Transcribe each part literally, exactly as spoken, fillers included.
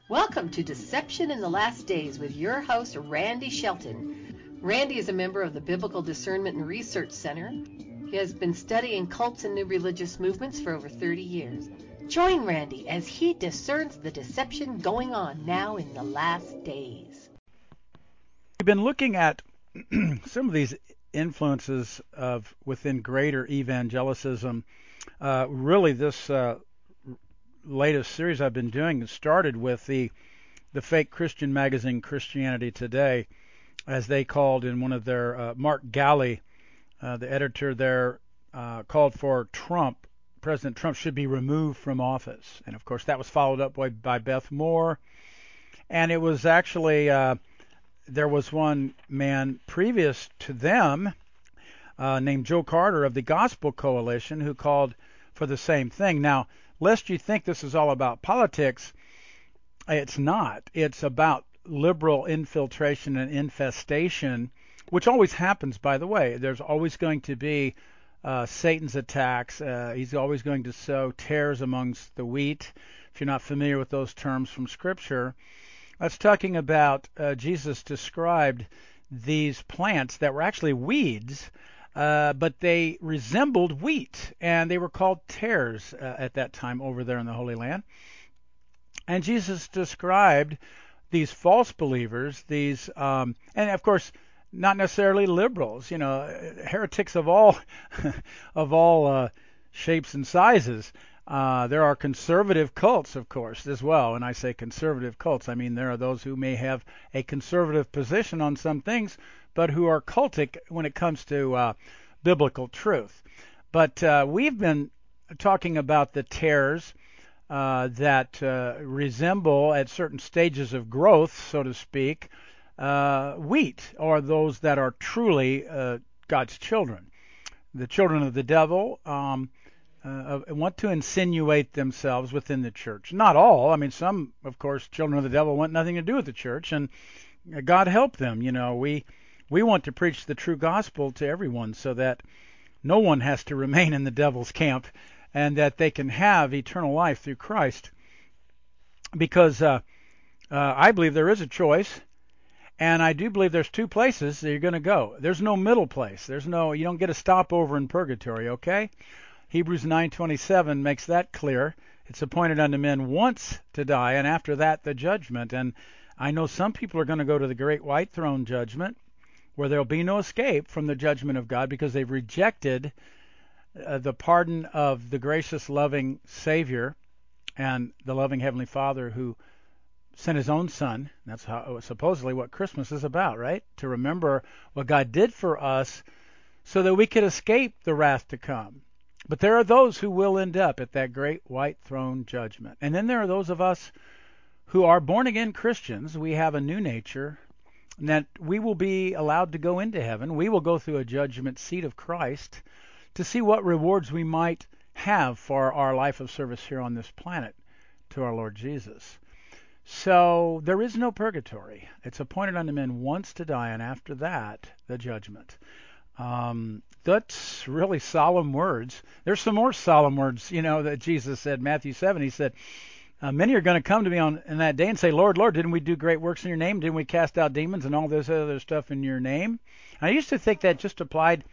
Welcome to Deception in the Last Days with your host, Randy Shelton. Randy is a member of the Biblical Discernment and Research Center. He has been studying cults and new religious movements for over thirty years. Join Randy as he discerns the deception going on now in the last days. We've been looking at some of these influences of within greater evangelicism. Uh, really, this uh, latest series I've been doing started with the the fake Christian magazine Christianity Today, as they called in one of their uh, Mark Galli, uh, the editor there, uh, called for Trump, President Trump should be removed from office, and of course that was followed up by, by Beth Moore, and it was actually uh, there was one man previous to them uh, named Joe Carter of the Gospel Coalition who called for the same thing. Now, lest you think this is all about politics, it's not. It's about liberal infiltration and infestation, which always happens, by the way. There's always going to be uh, Satan's attacks. Uh, he's always going to sow tares amongst the wheat. If you're not familiar with those terms from Scripture, that's talking about uh, Jesus described these plants that were actually weeds, Uh, but they resembled wheat, and they were called tares uh, at that time over there in the Holy Land. And Jesus described these false believers, these, um, and of course, not necessarily liberals, you know, heretics of all, of all uh, shapes and sizes. Uh, there are conservative cults, of course, as well. When I say conservative cults, I mean there are those who may have a conservative position on some things, but who are cultic when it comes to uh, biblical truth. But uh, we've been talking about the tares uh, that uh, resemble, at certain stages of growth, so to speak, uh, wheat, or those that are truly uh, God's children. The children of the devil um, uh, want to insinuate themselves within the church. Not all. I mean, some, of course, children of the devil want nothing to do with the church, and God help them. You know, we we want to preach the true gospel to everyone so that no one has to remain in the devil's camp, and that they can have eternal life through Christ. Because uh, uh, I believe there is a choice, and I do believe there's two places that you're going to go. There's no middle place. There's no, you don't get a stopover in purgatory, okay? Hebrews nine twenty-seven makes that clear. It's appointed unto men once to die, and after that the judgment. And I know some people are going to go to the great white throne judgment, where there'll be no escape from the judgment of God because they've rejected uh, the pardon of the gracious, loving Savior and the loving Heavenly Father who sent His own Son. That's how supposedly what Christmas is about, right? To remember what God did for us so that we could escape the wrath to come. But there are those who will end up at that great white throne judgment. And then there are those of us who are born-again Christians. We have a new nature, and that we will be allowed to go into heaven. We will go through a judgment seat of Christ to see what rewards we might have for our life of service here on this planet to our Lord Jesus. So there is no purgatory. It's appointed unto men once to die, and after that, the judgment. Um, that's really solemn words. There's some more solemn words, you know, that Jesus said. Matthew seven, He said, Uh, many are going to come to me on in that day and say, Lord, Lord, didn't we do great works in your name? Didn't we cast out demons and all this other stuff in your name? And I used to think that just applied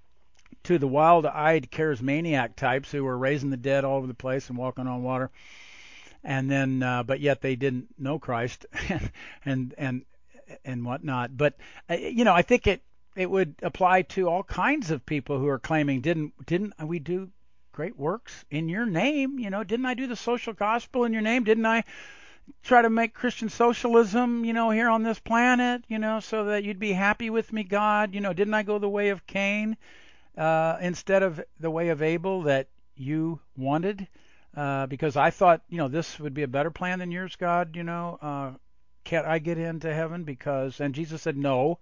to the wild-eyed charismaniac types who were raising the dead all over the place and walking on water, and then, uh, but yet they didn't know Christ and and and whatnot. But uh, you know, I think it it would apply to all kinds of people who are claiming, didn't didn't we do great works in your name? You know, didn't I do the social gospel in your name? Didn't I try to make Christian socialism, you know, here on this planet, you know, so that you'd be happy with me, God? You know, didn't I go the way of Cain uh, instead of the way of Abel that you wanted? Uh, because I thought, you know, this would be a better plan than yours, God, you know. Uh, can't I get into heaven? Because, and Jesus said, no,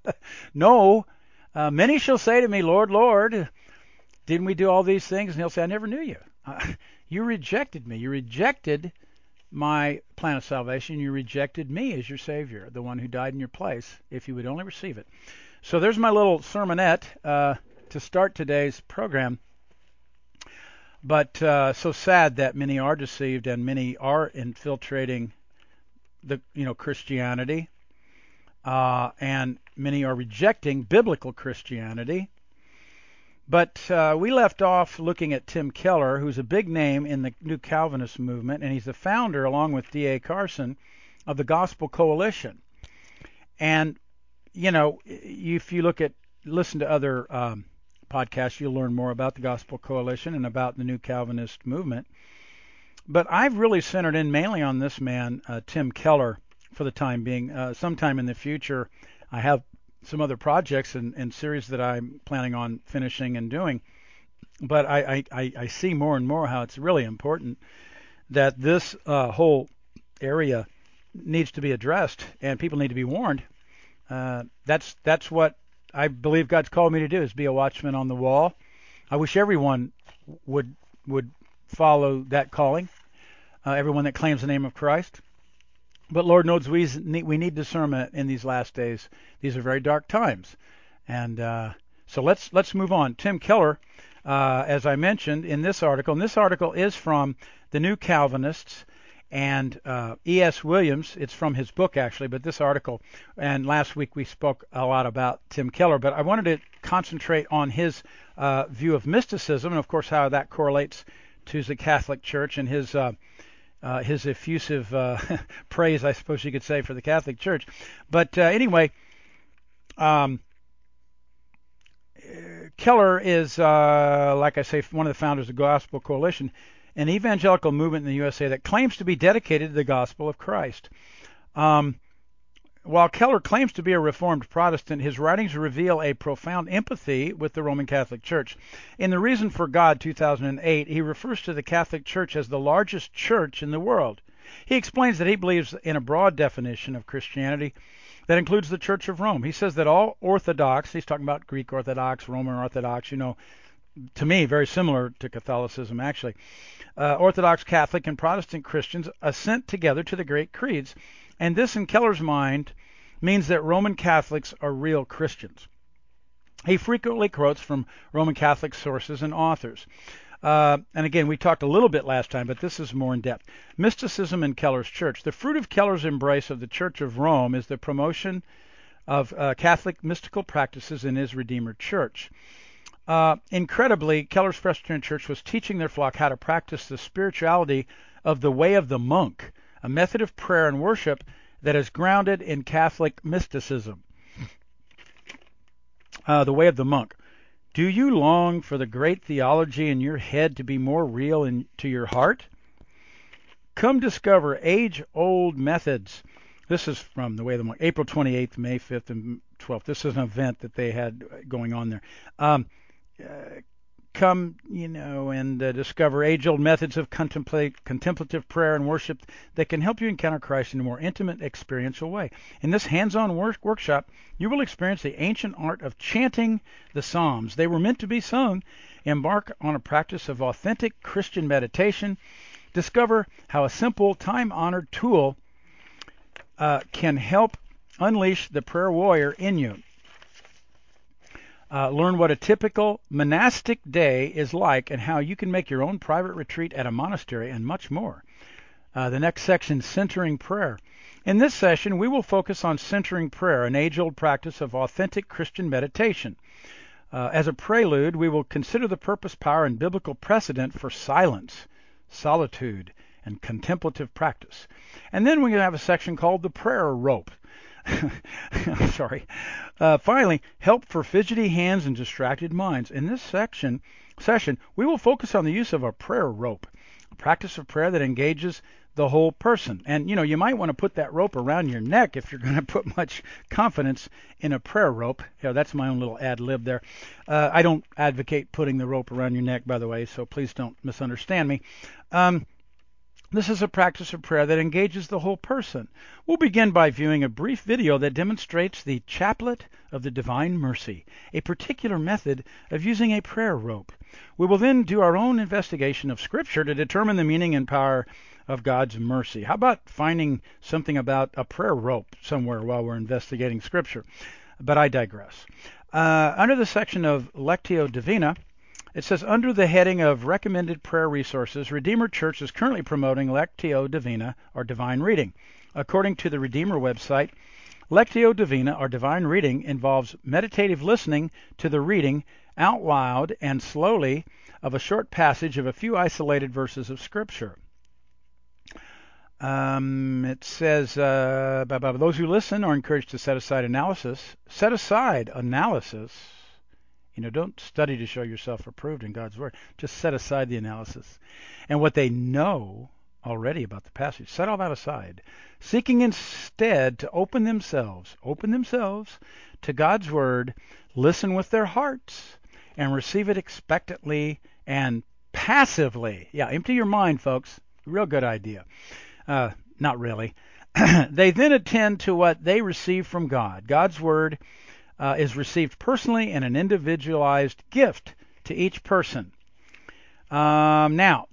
no. Uh, many shall say to me, Lord, Lord, didn't we do all these things? And He'll say, I never knew you. Uh, you rejected me. You rejected my plan of salvation. You rejected me as your Savior, the one who died in your place, if you would only receive it. So there's my little sermonette uh, to start today's program. But uh, so sad that many are deceived and many are infiltrating the you know Christianity, uh, and many are rejecting biblical Christianity. But uh, we left off looking at Tim Keller, who's a big name in the New Calvinist movement, and he's the founder, along with D A Carson, of the Gospel Coalition. And you know, if you look at listen to other um, podcasts, you'll learn more about the Gospel Coalition and about the New Calvinist movement. But I've really centered in mainly on this man, uh, Tim Keller, for the time being. Uh, sometime in the future, I have some other projects and, and series that I'm planning on finishing and doing. But I, I, I see more and more how it's really important that this uh, whole area needs to be addressed and people need to be warned. Uh, that's that's what I believe God's called me to do, is be a watchman on the wall. I wish everyone would would follow that calling, uh, everyone that claims the name of Christ. But Lord knows we need, we need discernment in these last days. These are very dark times. And uh, so let's let's move on. Tim Keller, uh, as I mentioned in this article, and this article is from the New Calvinists, and uh, E S Williams. It's from his book, actually, but this article, and last week we spoke a lot about Tim Keller, but I wanted to concentrate on his uh, view of mysticism, and of course how that correlates to the Catholic Church and his uh, uh, his effusive uh, praise, I suppose you could say, for the Catholic Church. But uh, anyway, um, Keller is, uh, like I say, one of the founders of the Gospel Coalition, an evangelical movement in the U S A that claims to be dedicated to the gospel of Christ. Um, while Keller claims to be a Reformed Protestant, his writings reveal a profound empathy with the Roman Catholic Church. In The Reason for God, two thousand eight, he refers to the Catholic Church as the largest church in the world. He explains that he believes in a broad definition of Christianity that includes the Church of Rome. He says that all Orthodox, he's talking about Greek Orthodox, Roman Orthodox, you know, to me, very similar to Catholicism, actually. Uh, Orthodox, Catholic, and Protestant Christians assent together to the great creeds, and this, in Keller's mind, means that Roman Catholics are real Christians. He frequently quotes from Roman Catholic sources and authors. Uh, and again, we talked a little bit last time, but this is more in depth. Mysticism in Keller's church. The fruit of Keller's embrace of the Church of Rome is the promotion of uh, Catholic mystical practices in his Redeemer Church. Uh, incredibly, Keller's Presbyterian Church was teaching their flock how to practice the spirituality of the way of the monk, a method of prayer and worship that is grounded in Catholic mysticism. Uh, the way of the monk. Do you long for the great theology in your head to be more real in, to your heart? Come discover age-old methods. This is from the way of the monk, April twenty-eighth, May fifth, and twelfth. This is an event that they had going on there. Um, Uh, come, you know, and uh, discover age-old methods of contemplate, contemplative prayer and worship that can help you encounter Christ in a more intimate, experiential way. In this hands-on work- workshop, you will experience the ancient art of chanting the Psalms. They were meant to be sung. Embark on a practice of authentic Christian meditation. Discover how a simple, time-honored tool uh, can help unleash the prayer warrior in you. Uh, learn what a typical monastic day is like and how you can make your own private retreat at a monastery, and much more. Uh, the next section, centering prayer. In this session, we will focus on centering prayer, an age-old practice of authentic Christian meditation. Uh, as a prelude, we will consider the purpose, power, and biblical precedent for silence, solitude, and contemplative practice. And then we're going to have a section called the prayer rope. Sorry. Uh, finally, help for fidgety hands and distracted minds. In this section session, we will focus on the use of a prayer rope, a practice of prayer that engages the whole person. And, you know, you might want to put that rope around your neck if you're going to put much confidence in a prayer rope. Yeah, that's my own little ad lib there. Uh, I don't advocate putting the rope around your neck, by the way, so please don't misunderstand me. Um, This is a practice of prayer that engages the whole person. We'll begin by viewing a brief video that demonstrates the Chaplet of the Divine Mercy, a particular method of using a prayer rope. We will then do our own investigation of Scripture to determine the meaning and power of God's mercy. How about finding something about a prayer rope somewhere while we're investigating Scripture? But I digress. Uh, under the section of Lectio Divina, It says, under the heading of recommended prayer resources, Redeemer Church is currently promoting Lectio Divina, or divine reading. According to the Redeemer website, Lectio Divina, or divine reading, involves meditative listening to the reading out loud and slowly of a short passage of a few isolated verses of Scripture. Um, it says, uh, those who listen are encouraged to set aside analysis. Set aside analysis. You know, don't study to show yourself approved in God's Word. Just set aside the analysis. And what they know already about the passage, set all that aside. Seeking instead to open themselves, open themselves to God's Word, listen with their hearts, and receive it expectantly and passively. Yeah, empty your mind, folks. Real good idea. Uh, not really. They then attend to what they receive from God. God's Word uh, is received personally in an individualized gift to each person. Um, now,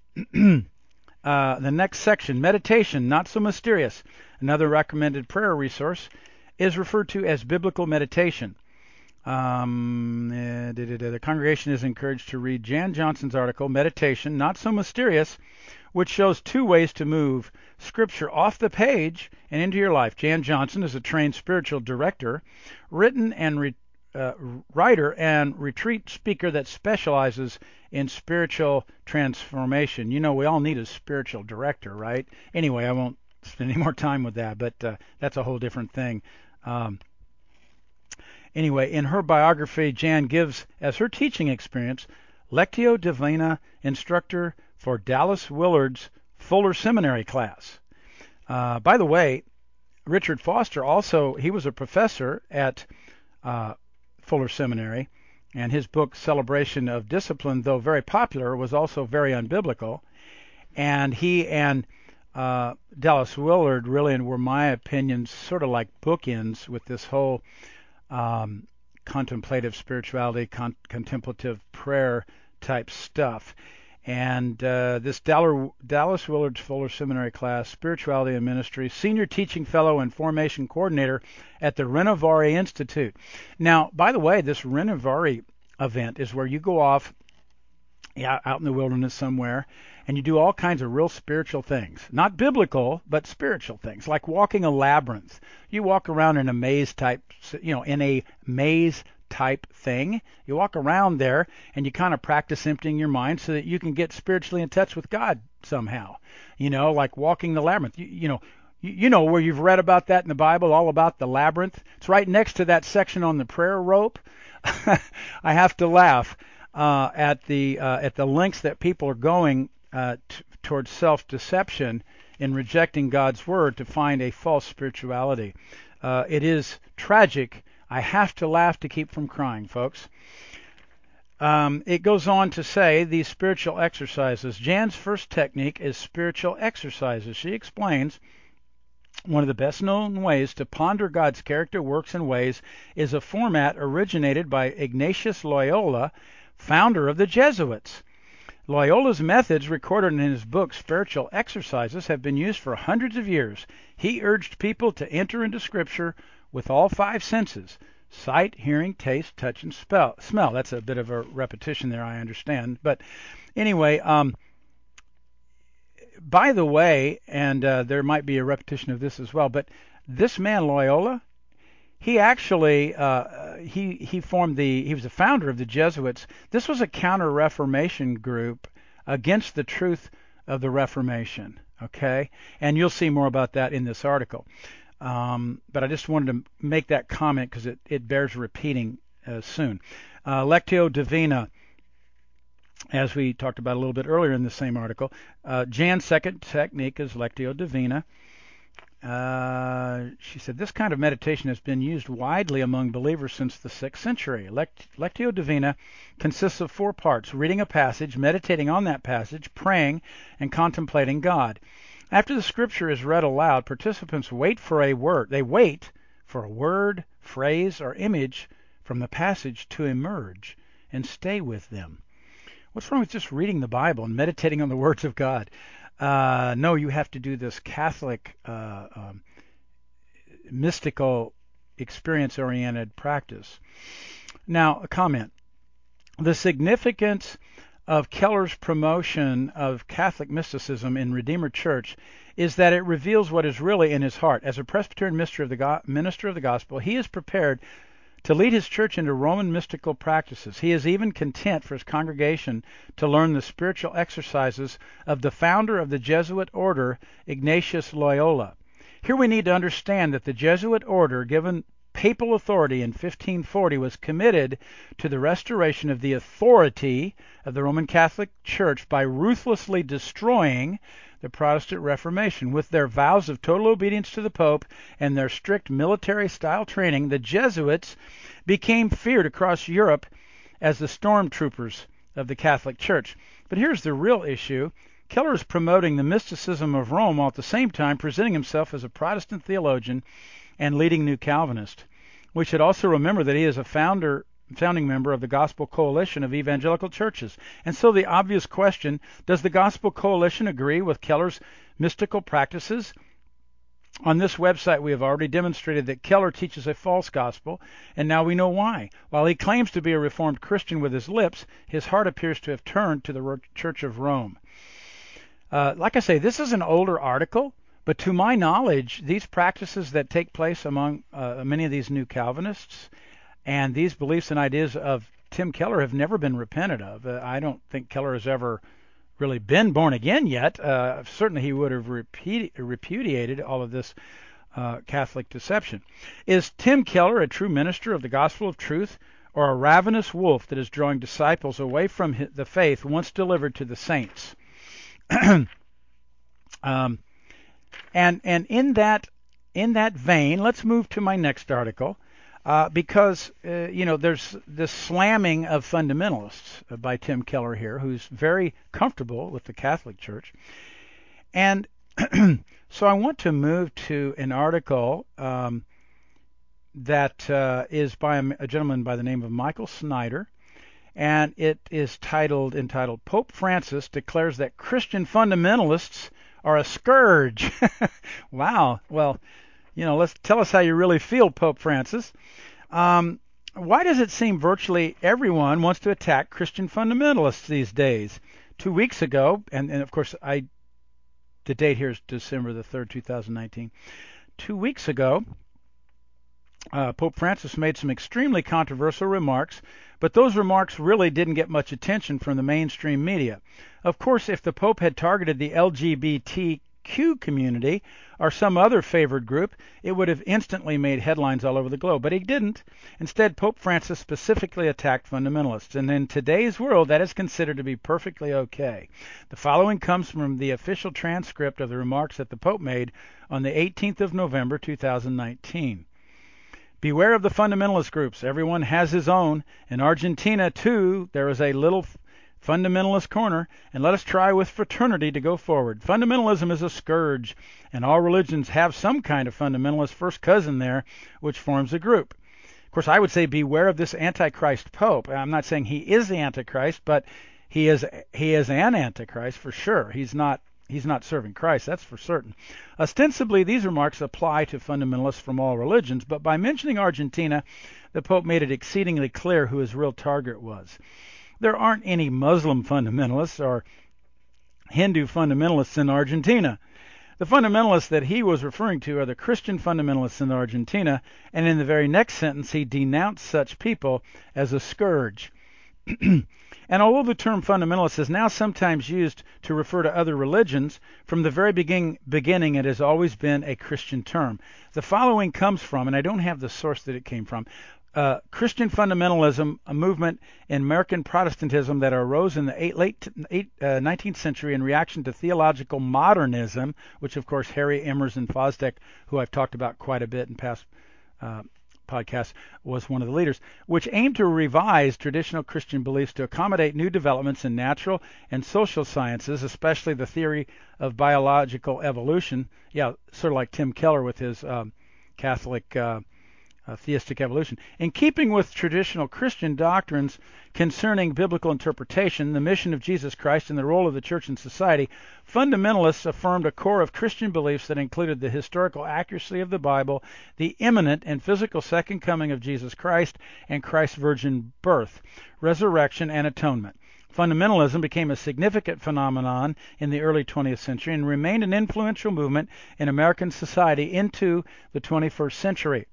uh, the next section, meditation, not so mysterious. Another recommended prayer resource is referred to as biblical meditation. Um, uh, the congregation is encouraged to read Jan Johnson's article, Meditation, Not So Mysterious, which shows two ways to move Scripture off the page and into your life. Jan Johnson is a trained spiritual director, written and re, uh, writer and retreat speaker that specializes in spiritual transformation. You know, we all need a spiritual director, right? Anyway, I won't spend any more time with that, but uh, that's a whole different thing. Um, Anyway, in her biography, Jan gives as her teaching experience Lectio Divina instructor for Dallas Willard's Fuller Seminary class. Uh, by the way, Richard Foster also, he was a professor at uh, Fuller Seminary, and his book Celebration of Discipline, though very popular, was also very unbiblical. And he and uh, Dallas Willard really were, my opinion, sort of like bookends with this whole Um, contemplative spirituality, con- contemplative prayer type stuff. And uh, this Dallar, Dallas Willard Fuller Seminary class, Spirituality and Ministry, Senior Teaching Fellow and Formation Coordinator at the Renovari Institute. Now, by the way, this Renovari event is where you go off yeah, out in the wilderness somewhere, and you do all kinds of real spiritual things. Not biblical, but spiritual things, like walking a labyrinth. You walk around in a maze type, you know, in a maze type thing. You walk around there, and you kind of practice emptying your mind so that you can get spiritually in touch with God somehow. You know, like walking the labyrinth. You, you know, you, you know where you've read about that in the Bible, all about the labyrinth. It's right next to that section on the prayer rope. I have to laugh. Uh, at the uh, at the lengths that people are going uh, t- towards self-deception in rejecting God's Word to find a false spirituality. Uh, it is tragic. I have to laugh to keep from crying, folks. Um, it goes on to say these spiritual exercises. Jan's first technique is spiritual exercises. She explains one of the best known ways to ponder God's character, works, and ways is a format originated by Ignatius Loyola, founder of the Jesuits. Loyola's methods, recorded in his book Spiritual Exercises, have been used for hundreds of years. He urged people to enter into Scripture with all five senses: sight, hearing, taste, touch, and spell, smell. That's a bit of a repetition there, I understand. But anyway, um, by the way, and uh, there might be a repetition of this as well, but this man, Loyola, He actually uh, he he formed the he was the founder of the Jesuits. This was a counter-Reformation group against the truth of the Reformation. Okay, and you'll see more about that in this article. Um, but I just wanted to make that comment because it it bears repeating uh, soon. Uh, Lectio Divina, as we talked about a little bit earlier in the same article, uh, Jan's second technique is Lectio Divina. Uh, she said, this kind of meditation has been used widely among believers since the sixth century. Lect- Lectio Divina consists of four parts: reading a passage, meditating on that passage, praying, and contemplating God. After the scripture is read aloud, participants wait for a word. They wait for a word, phrase, or image from the passage to emerge and stay with them. What's wrong with just reading the Bible and meditating on the words of God? Uh, no, you have to do this Catholic, uh, um, mystical, experience-oriented practice. Now, a comment. the significance of Keller's promotion of Catholic mysticism in Redeemer Church is that it reveals what is really in his heart. As a Presbyterian minister of the, go- minister of the gospel, he is prepared to lead his church into Roman mystical practices. He is even content for his congregation to learn the spiritual exercises of the founder of the Jesuit order, Ignatius Loyola. Here we need to understand that the Jesuit order, given papal authority in fifteen forty, was committed to the restoration of the authority of the Roman Catholic Church by ruthlessly destroying the Protestant Reformation. With their vows of total obedience to the Pope and their strict military-style training, the Jesuits became feared across Europe as the stormtroopers of the Catholic Church. But here's the real issue. Keller is promoting the mysticism of Rome while at the same time presenting himself as a Protestant theologian and leading New Calvinist. We should also remember that he is a founder, founding member of the Gospel Coalition of Evangelical Churches. And so the obvious question, does the Gospel Coalition agree with Keller's mystical practices? On this website, we have already demonstrated that Keller teaches a false gospel, and now we know why. While he claims to be a Reformed Christian with his lips, his heart appears to have turned to the Church of Rome. Uh, like I say, this is an older article. But to my knowledge, these practices that take place among uh, many of these new Calvinists and these beliefs and ideas of Tim Keller have never been repented of. Uh, I don't think Keller has ever really been born again yet. Uh, certainly he would have repeat, repudiated all of this uh, Catholic deception. Is Tim Keller a true minister of the gospel of truth, or a ravenous wolf that is drawing disciples away from the faith once delivered to the saints? um, And and in that in that vein, let's move to my next article, uh, because uh, you know there's this slamming of fundamentalists by Tim Keller here, who's very comfortable with the Catholic Church, and so I want to move to an article um, that uh, is by a, a gentleman by the name of Michael Snyder, and it is titled entitled Pope Francis declares that Christian fundamentalists are a scourge. Wow. Well, you know, let's tell us how you really feel, Pope Francis. Um, why does it seem virtually everyone wants to attack Christian fundamentalists these days? Two weeks ago, and, and of course, I the date here is December the third, two thousand nineteen. Two weeks ago, uh, Pope Francis made some extremely controversial remarks, but those remarks really didn't get much attention from the mainstream media. Of course, if the Pope had targeted the L G B T Q community or some other favored group, it would have instantly made headlines all over the globe. But he didn't. Instead, Pope Francis specifically attacked fundamentalists. And in today's world, that is considered to be perfectly okay. The following comes from the official transcript of the remarks that the Pope made on the eighteenth of November, two thousand nineteen. Beware of the fundamentalist groups. Everyone has his own. In Argentina, too, there is a little fundamentalist corner, and let us try with fraternity to go forward. Fundamentalism is a scourge, and all religions have some kind of fundamentalist first cousin there, which forms a group. Of course, I would say beware of this Antichrist Pope. I'm not saying he is the Antichrist, but he is he is an Antichrist for sure. He's not he's not serving Christ, that's for certain. Ostensibly, these remarks apply to fundamentalists from all religions, but by mentioning Argentina, the Pope made it exceedingly clear who his real target was. There aren't any Muslim fundamentalists or Hindu fundamentalists in Argentina. The fundamentalists that he was referring to are the Christian fundamentalists in Argentina, and in the very next sentence he denounced such people as a scourge. And although the term fundamentalist is now sometimes used to refer to other religions, from the very begin- beginning it has always been a Christian term. The following comes from, and I don't have the source that it came from, Uh, Christian fundamentalism, a movement in American Protestantism that arose in the eight, late eight, uh, nineteenth century in reaction to theological modernism, which of course Harry Emerson Fosdick, who I've talked about quite a bit in past uh, podcasts, was one of the leaders, which aimed to revise traditional Christian beliefs to accommodate new developments in natural and social sciences, especially the theory of biological evolution. Yeah, sort of like Tim Keller with his um, Catholic uh, uh, theistic evolution. In keeping with traditional Christian doctrines concerning biblical interpretation, the mission of Jesus Christ, and the role of the church in society, fundamentalists affirmed a core of Christian beliefs that included the historical accuracy of the Bible, the imminent and physical second coming of Jesus Christ, and Christ's virgin birth, resurrection, and atonement. Fundamentalism became a significant phenomenon in the early twentieth century and remained an influential movement in American society into the twenty-first century.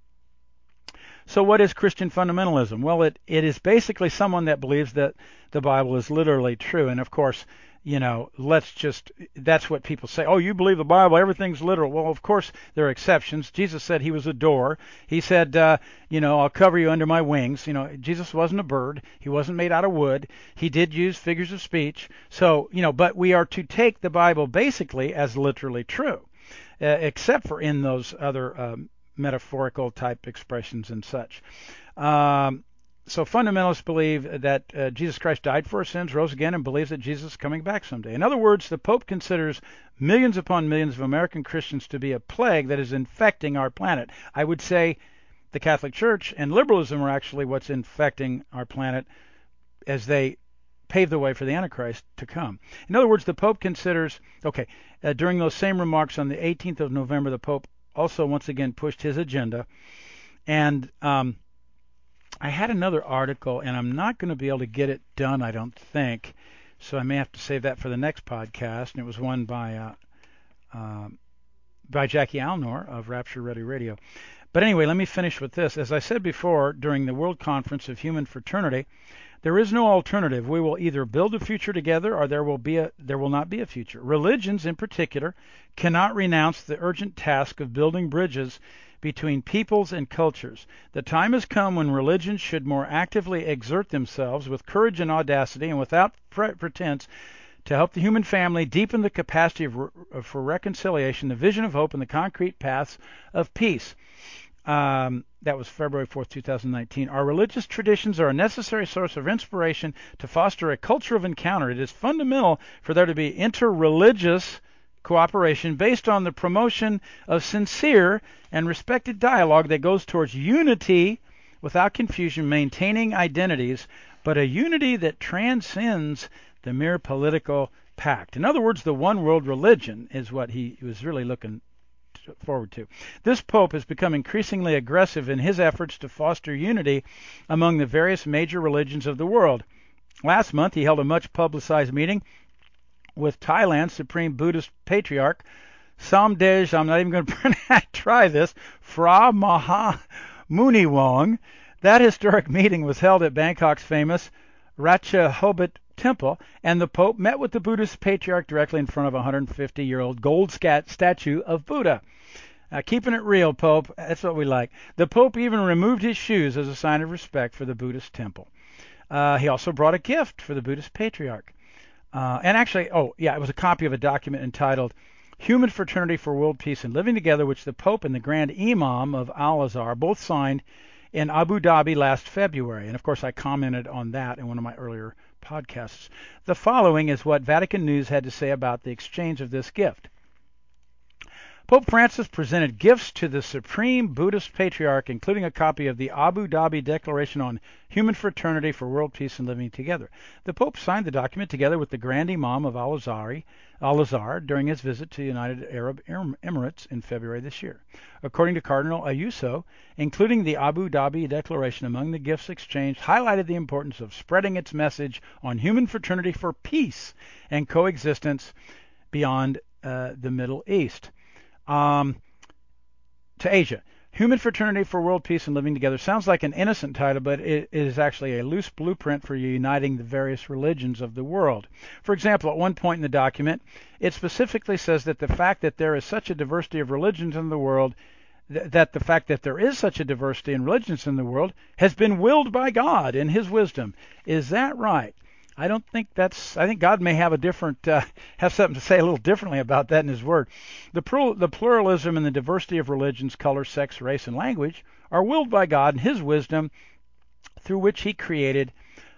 So what is Christian fundamentalism? Well, it, it is basically someone that believes that the Bible is literally true. And of course, you know, let's just, that's what people say. Oh, you believe the Bible, everything's literal. Well, of course, there are exceptions. Jesus said he was a door. He said, uh, you know, I'll cover you under my wings. You know, Jesus wasn't a bird. He wasn't made out of wood. He did use figures of speech. So, you know, but we are to take the Bible basically as literally true, uh, except for in those other um, metaphorical type expressions and such. Um, so fundamentalists believe that uh, Jesus Christ died for our sins, rose again, and believes that Jesus is coming back someday. In other words, the Pope considers millions upon millions of American Christians to be a plague that is infecting our planet. I would say the Catholic Church and liberalism are actually what's infecting our planet as they pave the way for the Antichrist to come. In other words, the Pope considers, okay, uh, during those same remarks on the eighteenth of November, the Pope also once again pushed his agenda. And um, I had another article, and I'm not going to be able to get it done, I don't think. So I may have to save that for the next podcast. And it was one by uh, uh, by Jackie Alnor of Rapture Ready Radio. But anyway, let me finish with this. As I said before, during the World Conference of Human Fraternity, there is no alternative. We will either build a future together, or there will be a there will not be a future. Religions, in particular, cannot renounce the urgent task of building bridges between peoples and cultures. The time has come when religions should more actively exert themselves with courage and audacity and without pretense to help the human family deepen the capacity of, of, for reconciliation, the vision of hope, and the concrete paths of peace. Um, that was February fourth, two thousand nineteen. Our religious traditions are a necessary source of inspiration to foster a culture of encounter. It is fundamental for there to be interreligious cooperation based on the promotion of sincere and respected dialogue that goes towards unity without confusion, maintaining identities, but a unity that transcends the mere political pact. In other words, the one world religion is what he was really looking forward to. This Pope has become increasingly aggressive in his efforts to foster unity among the various major religions of the world. Last month, he held a much publicized meeting with Thailand's Supreme Buddhist Patriarch, Samdej, I'm not even going to try this, Phra Maha Muniwong. That historic meeting was held at Bangkok's famous Ratchahobat Temple, and the Pope met with the Buddhist Patriarch directly in front of a one hundred fifty-year-old gold scat statue of Buddha. Uh, keeping it real, Pope, that's what we like. The Pope even removed his shoes as a sign of respect for the Buddhist temple. Uh, he also brought a gift for the Buddhist Patriarch. Uh, and actually, oh, yeah, it was a copy of a document entitled Human Fraternity for World Peace and Living Together, which the Pope and the Grand Imam of Al-Azhar both signed in Abu Dhabi last February. And, of course, I commented on that in one of my earlier podcasts. The following is what Vatican News had to say about the exchange of this gift. Pope Francis presented gifts to the Supreme Buddhist Patriarch, including a copy of the Abu Dhabi Declaration on Human Fraternity for World Peace and Living Together. The Pope signed the document together with the Grand Imam of Al-Azhar, Al-Azhar during his visit to the United Arab Emirates in February this year. According to Cardinal Ayuso, including the Abu Dhabi Declaration among the gifts exchanged highlighted the importance of spreading its message on human fraternity for peace and coexistence beyond uh, the Middle East. Um, to Asia. Human Fraternity for World Peace and Living Together sounds like an innocent title, but it is actually a loose blueprint for uniting the various religions of the world. For example, at one point in the document, it specifically says that the fact that there is such a diversity of religions in the world, th- that the fact that there is such a diversity in religions in the world has been willed by God in His wisdom. Is that right? I don't think that's, I think God may have a different, uh, have something to say a little differently about that in His Word. The, plur- the pluralism and the diversity of religions, color, sex, race, and language are willed by God in His wisdom through which He created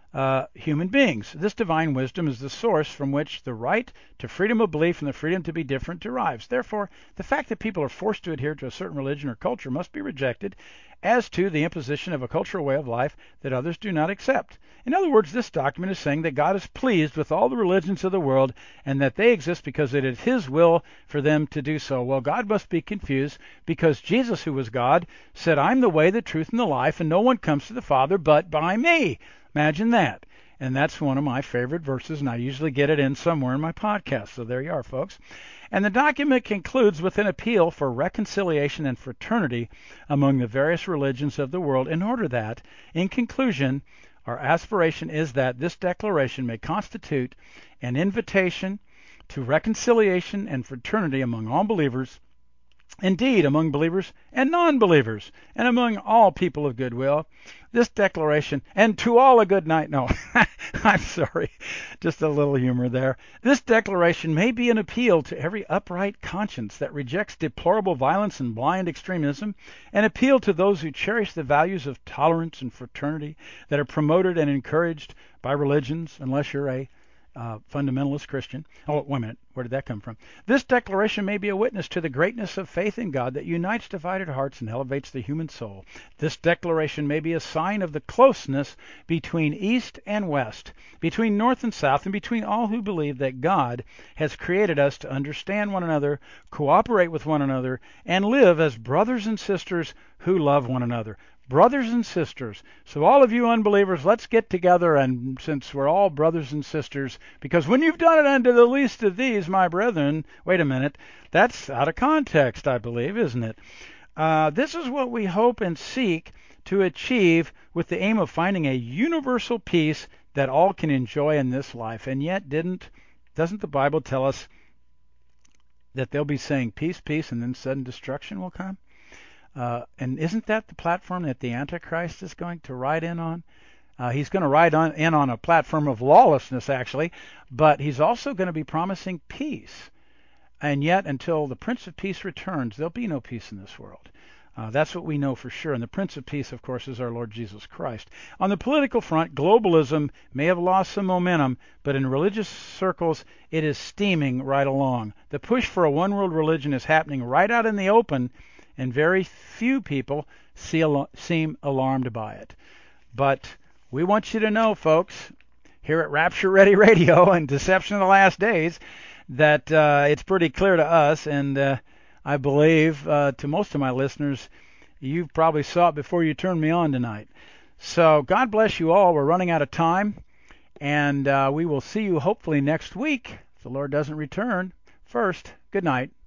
uh, human beings. This divine wisdom is the source from which the right to freedom of belief and the freedom to be different derives. Therefore, the fact that people are forced to adhere to a certain religion or culture must be rejected as to the imposition of a cultural way of life that others do not accept. In other words, this document is saying that God is pleased with all the religions of the world and that they exist because it is His will for them to do so. Well, God must be confused because Jesus, who was God, said, I'm the way, the truth, and the life, and no one comes to the Father but by me. Imagine that. And that's one of my favorite verses, and I usually get it in somewhere in my podcast. So there you are, folks. And the document concludes with an appeal for reconciliation and fraternity among the various religions of the world in order that, in conclusion, our aspiration is that this declaration may constitute an invitation to reconciliation and fraternity among all believers, indeed among believers and non-believers, and among all people of goodwill. This declaration, and to all a good night. No, I'm sorry, just a little humor there. This declaration may be an appeal to every upright conscience that rejects deplorable violence and blind extremism, an appeal to those who cherish the values of tolerance and fraternity that are promoted and encouraged by religions, unless you're a Uh, fundamentalist Christian. Oh, wait a minute. Where did that come from? This declaration may be a witness to the greatness of faith in God that unites divided hearts and elevates the human soul. This declaration may be a sign of the closeness between East and West, between North and South, and between all who believe that God has created us to understand one another, cooperate with one another, and live as brothers and sisters who love one another. Brothers and sisters. So all of you unbelievers, let's get together, and since we're all brothers and sisters, because when you've done it unto the least of these, my brethren, wait a minute, that's out of context, I believe, isn't it? Uh, this is what we hope and seek to achieve with the aim of finding a universal peace that all can enjoy in this life. And yet, didn't, doesn't the Bible tell us that they'll be saying peace, peace, and then sudden destruction will come? Uh, and isn't that the platform that the Antichrist is going to ride in on? Uh, he's going to ride on, in on a platform of lawlessness, actually, but he's also going to be promising peace. And yet, until the Prince of Peace returns, there'll be no peace in this world. Uh, that's what we know for sure. And the Prince of Peace, of course, is our Lord Jesus Christ. On the political front, globalism may have lost some momentum, but in religious circles, it is steaming right along. The push for a one-world religion is happening right out in the open, and very few people see, seem alarmed by it. But we want you to know, folks, here at Rapture Ready Radio and Deception of the Last Days, that uh, it's pretty clear to us, and uh, I believe uh, to most of my listeners, you probably saw it before you turned me on tonight. So God bless you all. We're running out of time, and uh, we will see you hopefully next week, if the Lord doesn't return. First, good night.